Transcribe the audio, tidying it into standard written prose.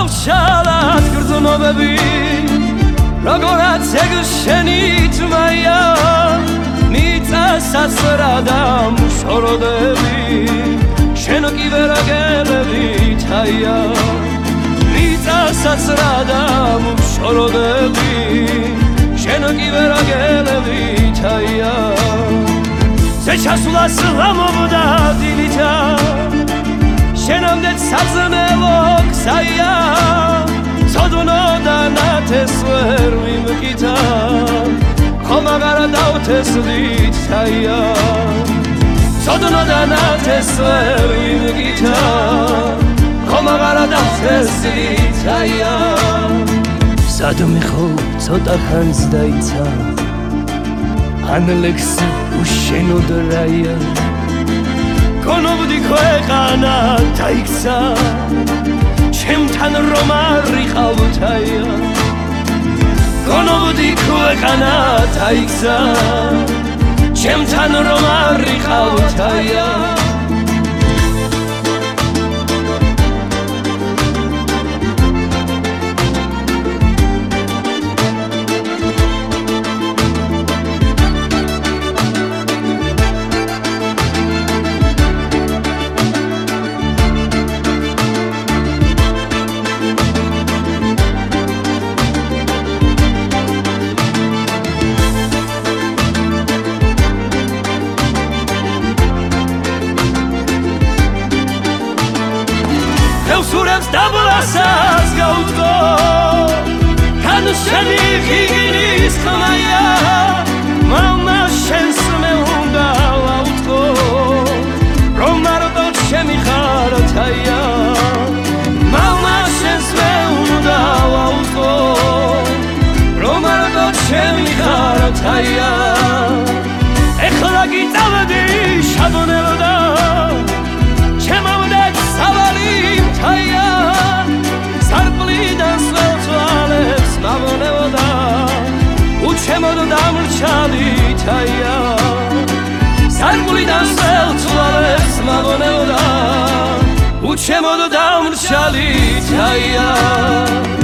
დამრჩალად გრძნობები როგორაც ეგ შენი თმაია მიწასაცრა და მშოროდები შენ კი ვერაგელებით აია მიწასაცრა და მშოროდები შენ კი ვერაგელებით აია შეჩასულას ლამობდა დილითა შენამდე საძნელო გზაია ცოდნოდა ნათეს ვერ ვიმკითა ხომ აღარა დავთესლით თაია ცოდნოდა ნათეს ვერ ვიმკითა ხომ აღარა დავთესლით თაია სადმე ხო ცოტა ხანს დაიცა ან ლექსი უშენოდ რაია გონობდი ქვეყანა დაიქცა ჩემთან რომ არ იყავთაია გონობდი ქვეყანა დაიქცა ჩემთან რომ არ იყავთაია სურებს დაბლასას გაუწყო თან შენი ღიგნის ხმაია მამა შენს მე უნდა ვაუწყო რომ მარტო ჩემი ხარათაია მამა შენს მე უნდა ვაუწყო რომ მარტო ჩემი ხარათაია ეხლა გიწევდი შაბონელოდა ჩემამდე სავალი თაია სარკვლიდან სველთვალებს მავონებოდა უჩემოდ დამრჩალი თაია სარკვლიდან სველთვალებს მავონებოდა უჩემოდ დამრჩალი თაია